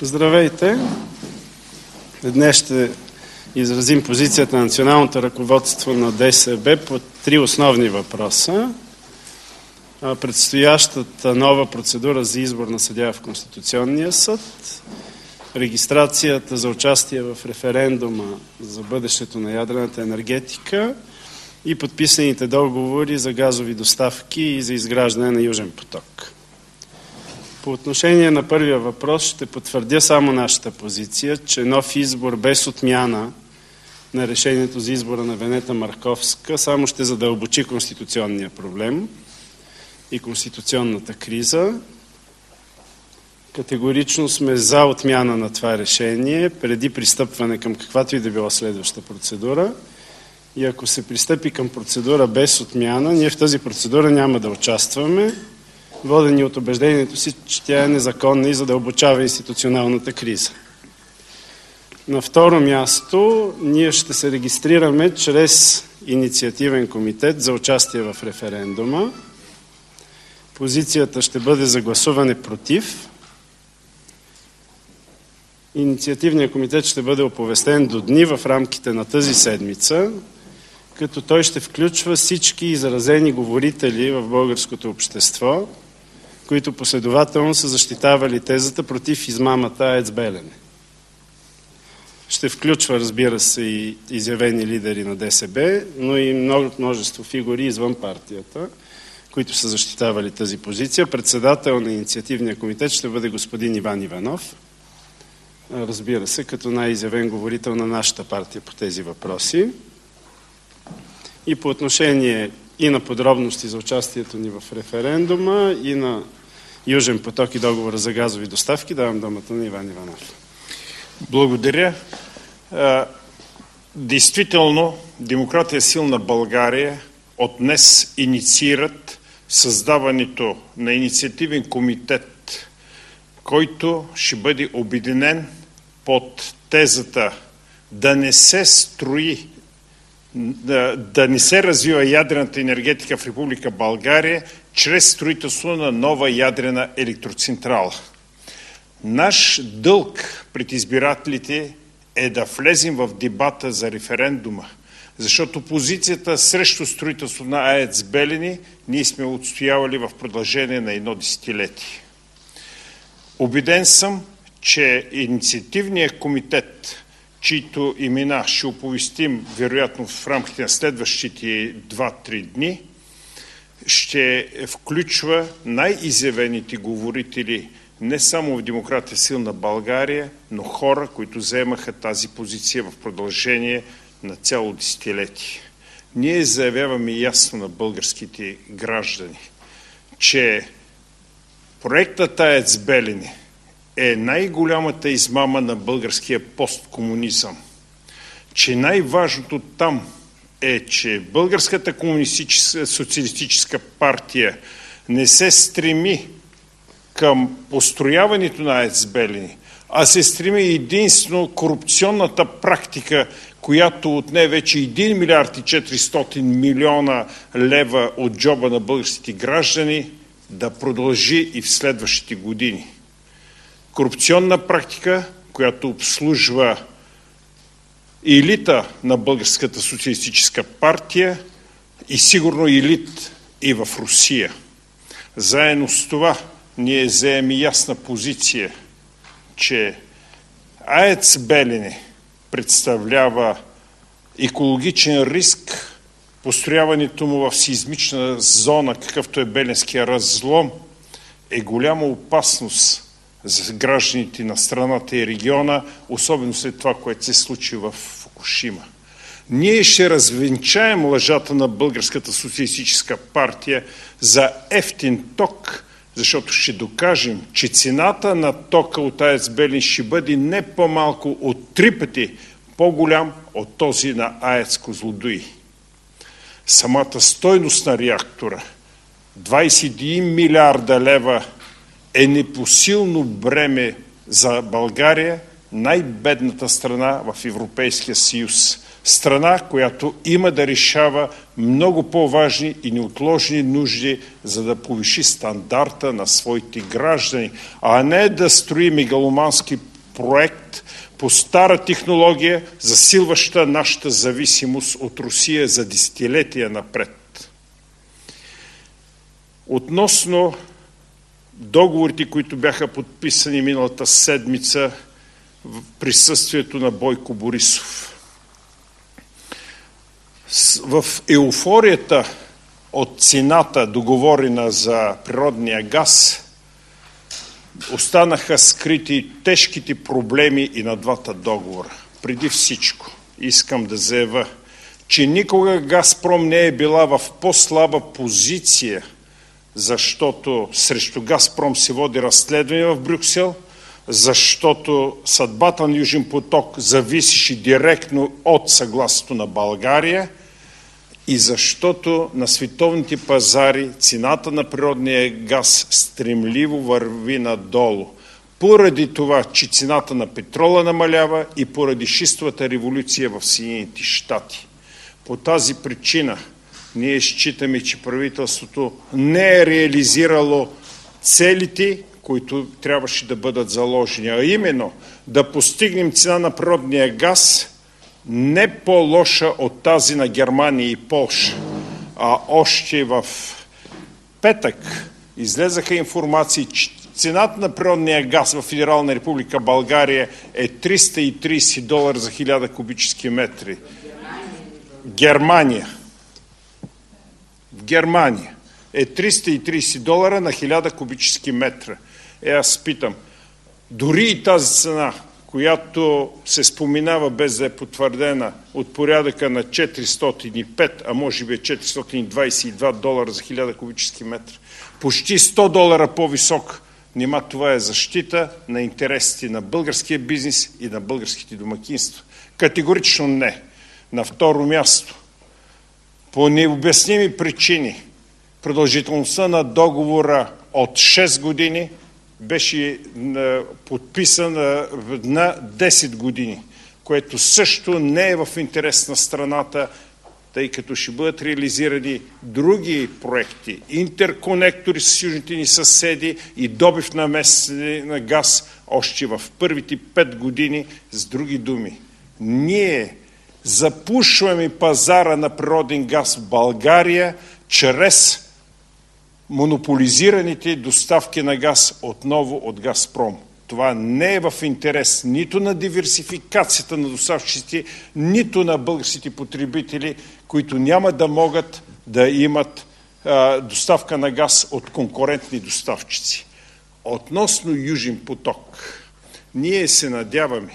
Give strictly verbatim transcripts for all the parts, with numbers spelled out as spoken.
Здравейте! Днес ще изразим позицията на националното ръководство на ДСБ по три основни въпроса. Предстоящата нова процедура за избор на съдия в Конституционния съд, регистрацията за участие в референдума за бъдещето на ядрената енергетика и подписаните договори за газови доставки и за изграждане на Южен поток. По отношение на първия въпрос ще потвърдя само нашата позиция, че нов избор без отмяна на решението за избора на Венета Марковска само ще задълбочи конституционния проблем и конституционната криза. Категорично сме за отмяна на това решение преди пристъпване към каквато и да било следваща процедура. И ако се пристъпи към процедура без отмяна, ние в тази процедура няма да участваме, водени от убеждението си, че тя е незаконна и задълбочава институционалната криза. На второ място, ние ще се регистрираме чрез инициативен комитет за участие в референдума. Позицията ще бъде за гласуване против. Инициативният комитет ще бъде оповестен до дни в рамките на тази седмица, като той ще включва всички изразени говорители в българското общество, които последователно са защитавали тезата против измамата АЕЦ Белене. Ще включва, разбира се, и изявени лидери на ДСБ, но и много, множество фигури извън партията, които са защитавали тази позиция. Председател на инициативния комитет ще бъде господин Иван Иванов, разбира се, като най-изявен говорител на нашата партия по тези въпроси. И по отношение и на подробности за участието ни в референдума, и на Южен поток и договора за газови доставки, давам думата на Иван Иванов. Благодаря. Действително, Демократия силна България от днес инициират създаването на инициативен комитет, който ще бъде обединен под тезата да не се строи, да, да не се развива ядрената енергетика в Република България чрез строителство на нова ядрена електроцентрала. Наш дълг пред избирателите е да влезем в дебата за референдума, защото позицията срещу строителство на АЕЦ Белене ние сме отстоявали в продължение на едно десетилетие. Убеден съм, че инициативният комитет, чието имена ще оповестим вероятно в рамките на следващите два-три дни, ще включва най-изявените говорители не само в Демократия силна България, но хора, които заемаха тази позиция в продължение на цяло десетилетие. Ние заявяваме ясно на българските граждани, че проектът АЕЦ Белене е най-голямата измама на българския посткомунизъм, че най-важното там е, че Българската комунистическа социалистическа партия не се стреми към построяването на АЕЦ Белене, а се стреми единствено корупционната практика, която отне вече един милиард и четиристотин милиона лева от джоба на българските граждани, да продължи и в следващите години. Корупционна практика, която обслужва елита на Българската социалистическа партия и сигурно елит и в Русия. Заедно с това ние заемем ясна позиция, че АЕЦ Белене представлява екологичен риск, построяването му в сеизмична зона, какъвто е Беленския разлом, е голяма опасност за гражданите на страната и региона, особено след това, което се случи в Фукушима. Ние ще развенчаем лъжата на Българската социалистическа партия за ефтин ток, защото ще докажем, че цената на тока от АЕЦ Белене ще бъде не по-малко от три пъти по-голям от този на АЕЦ Козлодуй. Самата стойност на реактора, двадесет и един милиарда лева, е непосилно бреме за България, най-бедната страна в Европейския съюз. Страна, която има да решава много по-важни и неотложни нужди, за да повиши стандарта на своите граждани, а не да строи мегаломански проект по стара технология, засилваща нашата зависимост от Русия за десетилетия напред. Относно договорите, които бяха подписани миналата седмица в присъствието на Бойко Борисов. В еуфорията от цената, договорена за природния газ, останаха скрити тежките проблеми и на двата договора. Преди всичко искам да заявя, че никога Газпром не е била в по-слаба позиция, защото срещу Газпром се води разследване в Брюксел, защото съдбата на Южен поток зависеше директно от съгласието на България и защото на световните пазари цената на природния газ стремливо върви надолу. Поради това, че цената на петрола намалява и поради шистовата революция в Съединените щати. По тази причина ние считаме, че правителството не е реализирало целите, които трябваше да бъдат заложени, а именно да постигнем цена на природния газ не по-лоша от тази на Германия и Полша. А още в петък излезаха информации, че цената на природния газ в Федерална република България е триста и трийсет долара за хиляда кубически метри. Германия. В Германия е триста и трийсет долара на хиляда кубически метра. Е, аз питам, дори и тази цена, която се споменава без да е потвърдена от порядъка на четиристотин и пет, а може би четиристотин двайсет и два долара за хиляда кубически метра, почти сто долара по-висок, нима това е защита на интересите на българския бизнес и на българските домакинства? Категорично не. На второ място, по необясними причини, продължителността на договора от шест години беше подписан на десет години, което също не е в интерес на страната, тъй като ще бъдат реализирани други проекти, интерконектори с южните ни съседи и добив на местни на газ още в първите пет години. С други думи, ние запушваме пазара на природен газ в България чрез монополизираните доставки на газ отново от Газпром. Това не е в интерес нито на диверсификацията на доставчиците, нито на българските потребители, които няма да могат да имат а, доставка на газ от конкурентни доставчици. Относно Южен поток, ние се надяваме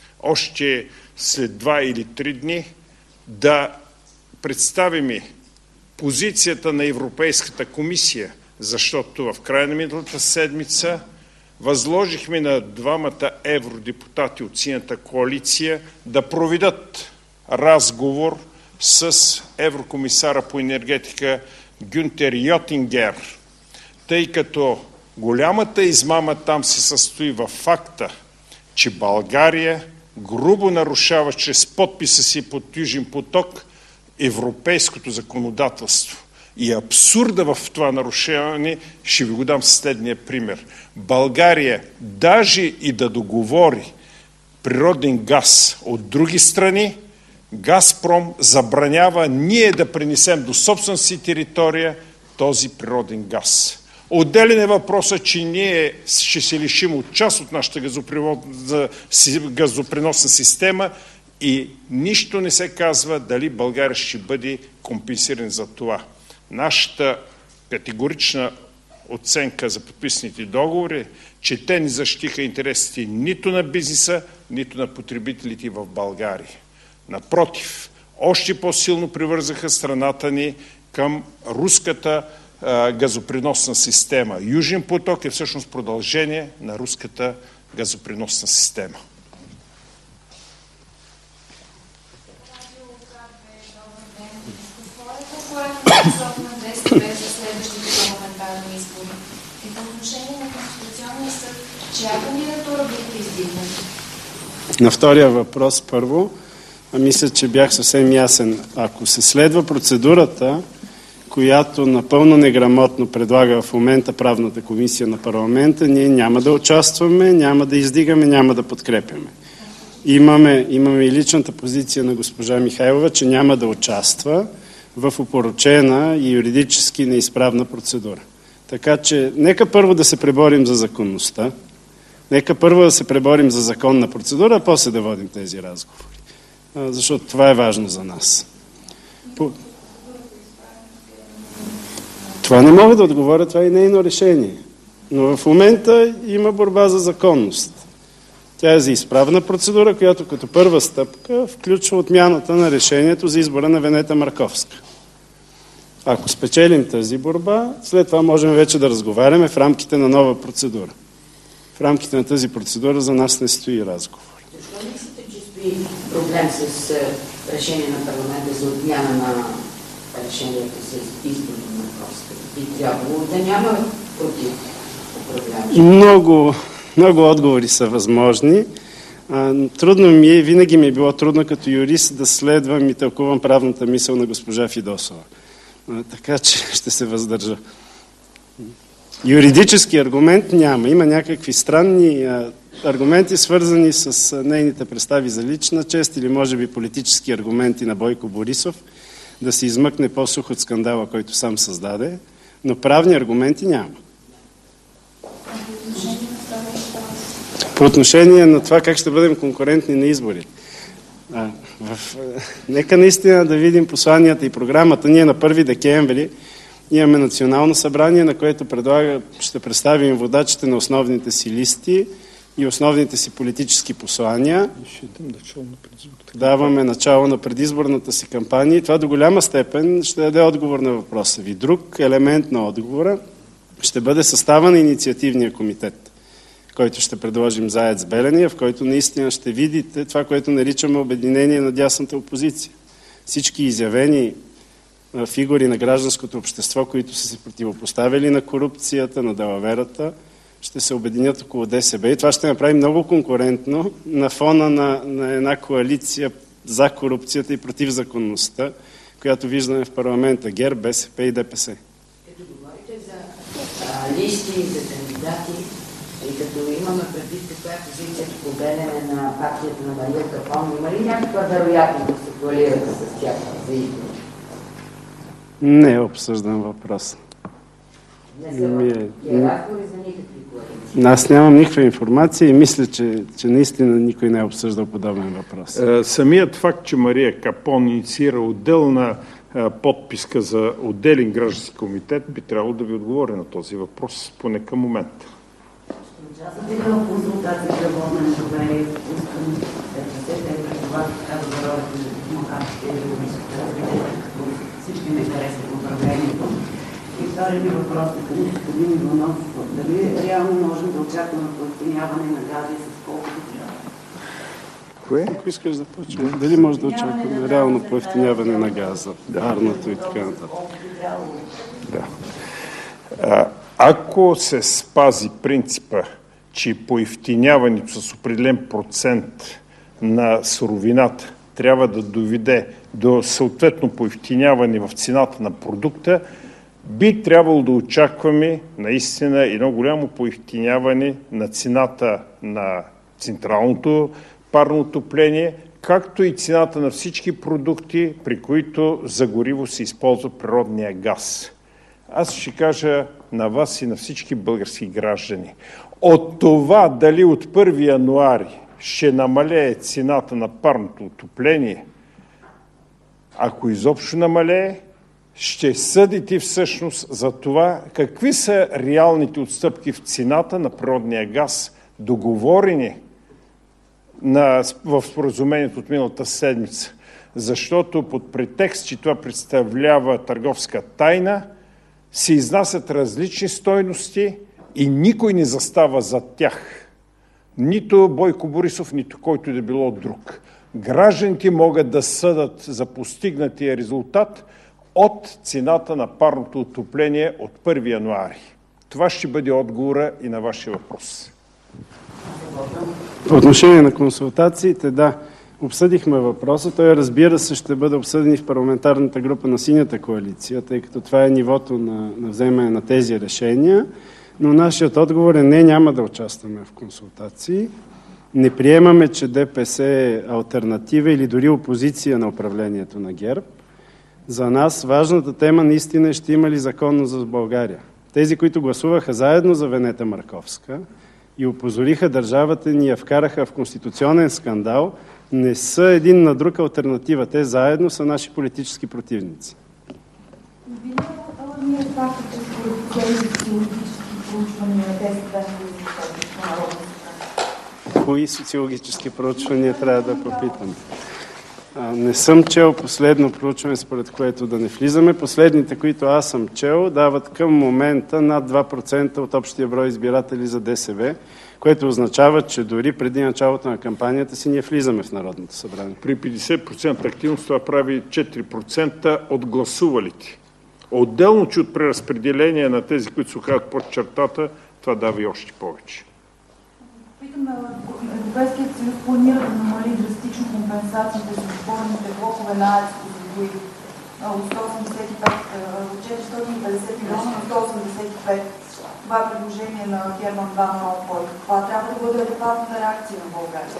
още след два или три дни да представим позицията на Европейската комисия, защото в края на миналата седмица възложихме на двамата евродепутати от Синята коалиция да проведат разговор с еврокомисара по енергетика Гюнтер Йотингер, тъй като голямата измама там се състои във факта, че България грубо нарушава чрез подписа си под Южен поток европейското законодателство. И абсурда в това нарушение ще ви го дам следния пример. България даже и да договори природен газ от други страни, Газпром забранява ние да принесем до собствената си територия този природен газ. Отделен е въпросът, че ние ще се лишим от част от нашата газопреносна система и нищо не се казва дали България ще бъде компенсиран за това. Нашата категорична оценка за подписаните договори, че те не защитиха интересите нито на бизнеса, нито на потребителите в България. Напротив, още по-силно привързаха страната ни към руската а, газопреносна система. Южен поток е всъщност продължение на руската газопреносна система. За следващите парламентарни избори. И по отношение на Конституционния съд, чия кандидатура бихте издигнали? На втория въпрос първо, мисля, че бях съвсем ясен. Ако се следва процедурата, която напълно неграмотно предлага в момента правната комисия на парламента, ние няма да участваме, няма да издигаме, няма да подкрепяме. Имаме, имаме и личната позиция на госпожа Михайлова, че няма да участва в опорочена и юридически неизправна процедура. Така че нека първо да се преборим за законността, нека първо да се преборим за законна процедура, а после да водим тези разговори. Защото това е важно за нас. По... Това не мога да отговоря, това е нейно решение. Но в момента има борба за законност. Тя е за изправна процедура, която като първа стъпка включва отмяната на решението за избора на Венета Марковска. Ако спечелим тази борба, след това можем вече да разговаряме в рамките на нова процедура. В рамките на тази процедура за нас не стои разговор. Защо мислите, че стои проблем с решение на парламента за отмяна на решението с избор на Марковска? Би трябвало да няма против управляващи? Много, много отговори са възможни. Трудно ми е, винаги ми е било трудно като юрист да следвам и тълкувам правната мисъл на госпожа Фидосова. Така че ще се въздържа. Юридически аргумент няма. Има някакви странни а, аргументи, свързани с а, нейните представи за лична чест или може би политически аргументи на Бойко Борисов, да се измъкне по-сух от скандала, който сам създаде, но правни аргументи няма. По отношение на това как ще бъдем конкурентни на избори. А, в, нека наистина да видим посланията и програмата. Ние на първи декември имаме национално събрание, на което предлага, ще представим водачите на основните си листи и основните си политически послания. Даваме начало на предизборната си кампания и това до голяма степен ще даде отговор на въпроса ви. Друг елемент на отговора ще бъде състава на инициативния комитет, който ще предложим за АЕЦ Белене, в който наистина ще видите това, което наричаме обединение на дясната опозиция. Всички изявени фигури на гражданското общество, които са се противопоставили на корупцията, на далаверата, ще се обединят около ДСБ и това ще направи много конкурентно на фона на, на една коалиция за корупцията и против законността, която виждаме в парламента ГЕРБ, БСП и ДПС. Като говорите за а, листи, за кандидати, и като имаме предвид каква е позицията по Белене на партията на Мария Капон, има ли някаква вероятност да се коалирате с тях за избори? Не обсъждам въпрос. Не са ми е... разговори за никакви коалиции? Аз нямам никаква информация и мисля, че, че наистина никой не е обсъждал подобен въпрос. Самият факт, че Мария Капон инициира отделна подписка за отделен граждански комитет, би трябвало да ви отговори на този въпрос, поне към момента. Участвате ли в консултацията водна на доверие с ДПС, тъй като това казва за ролята на демократите и развитие, като всички не харесват управлението? И втори ми въпрос е към господин Иванов. Дали реално можем да очакваме поевтиняване на гази с колкото трябва? Кое? Ако искаш да почнем, дали може да очакваме реално поевтиняване на газа, парното и така нататък? Да. А, ако се спази принципа, че поевтиняването с определен процент на суровината трябва да доведе до съответно поевтиняване в цената на продукта, би трябвало да очакваме наистина едно голямо поевтиняване на цената на централното парно отопление, както и цената на всички продукти, при които за гориво се използва природния газ. Аз ще кажа на вас и на всички български граждани. От това дали от първи януари ще намалее цената на парното отопление, ако изобщо намалее, ще съдите всъщност за това какви са реалните отстъпки в цената на природния газ, договорени на, в споразумението от миналата седмица. Защото под претекст, че това представлява търговска тайна, се изнасят различни стойности и никой не застава зад тях. Нито Бойко Борисов, нито който да било друг. Гражданите могат да съдат за постигнатия резултат от цената на парното отопление от първи януари. Това ще бъде отговора и на вашия въпрос. По отношение на консултациите, да, Обсъдихме въпроса. Той, разбира се, ще бъде обсъден и в парламентарната група на Синята коалиция, тъй като това е нивото на, на вземане на тези решения. Но нашият отговор е не, няма да участваме в консултации. Не приемаме, че ДПС е алтернатива или дори опозиция на управлението на ГЕРБ. За нас важната тема наистина е ще има ли законност в България. Тези, които гласуваха заедно за Венета Марковска и опозориха държавата ни, я вкараха в конституционен скандал, не са един на друг алтернатива. Те заедно са наши политически противници. Ние факта, че според тези социологически проучвания тези да Кои социологически проучвания трябва да попитам? Не съм чел последно проучване, според което да не влизаме. Последните, които аз съм чел, дават към момента над два процента от общия брой избиратели за ДСБ, което означава, че дори преди началото на кампанията си ние влизаме в Народното събрание. При петдесет процента активност това прави четири процента от гласувалите. Отделно, че от преразпределение на тези, които се оказват под чертата, това дава и още повече. Питаме, Европейският съюз планира да намали драстично компенсациите за затворените блокове на АЕЦ Козлодуй от сто осемдесет и пет, от четиристотин и петдесет милиона на сто осемдесет и пет. Това е предложение на Герман Ван Ромпой. Това трябва да бъде адекватна реакция на България.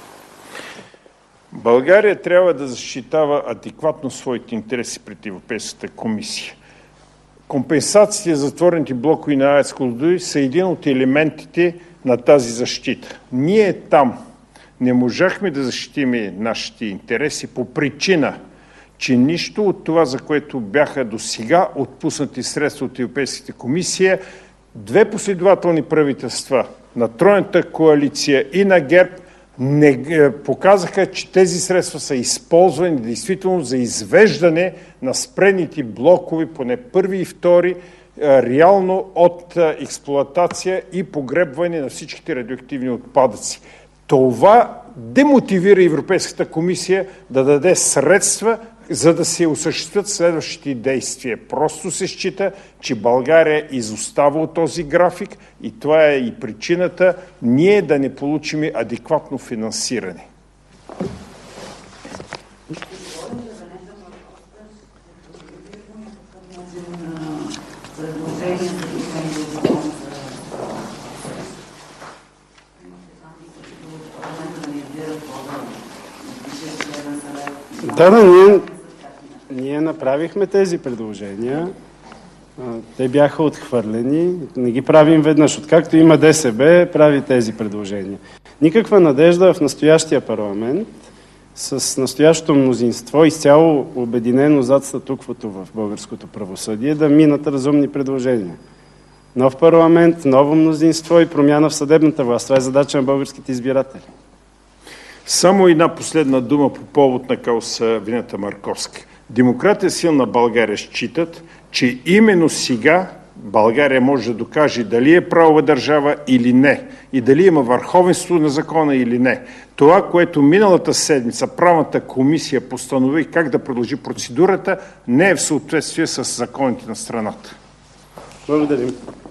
България трябва да защитава адекватно своите интереси пред Европейската комисия. Компенсациите за затворените блокове на АЕЦ Козлодуй са един от елементите на тази защита. Ние там не можахме да защитим нашите интереси по причина, че нищо от това, за което бяха досега отпуснати средства от Европейската комисия, две последователни правителства на Тройната коалиция и на ГЕРБ не показаха, че тези средства са използвани действително за извеждане на спрените блокове, поне първи и втори, реално от експлоатация и погребване на всичките радиоактивни отпадъци. Това демотивира Европейската комисия да даде средства, за да се осъществят следващите действия. Просто се счита, че България изостава от този график и това е и причината ние да не получим адекватно финансиране. Да, да, ние, ние направихме тези предложения. Те бяха отхвърлени. Не ги правим веднъж. Откакто има ДСБ, прави тези предложения. Никаква надежда в настоящия парламент, с настоящото мнозинство, изцяло обединено зад статуквото в българското правосъдие, да минат разумни предложения. Нов парламент, ново мнозинство и промяна в съдебната власт. Това е задача на българските избиратели. Само една последна дума по повод на кауса Венета Марковска. Демократия силна България считат, че именно сега България може да докаже дали е правова държава или не и дали има върховенство на закона или не. Това, което миналата седмица правната комисия постанови как да продължи процедурата, не е в съответствие с законите на страната. Благодарим.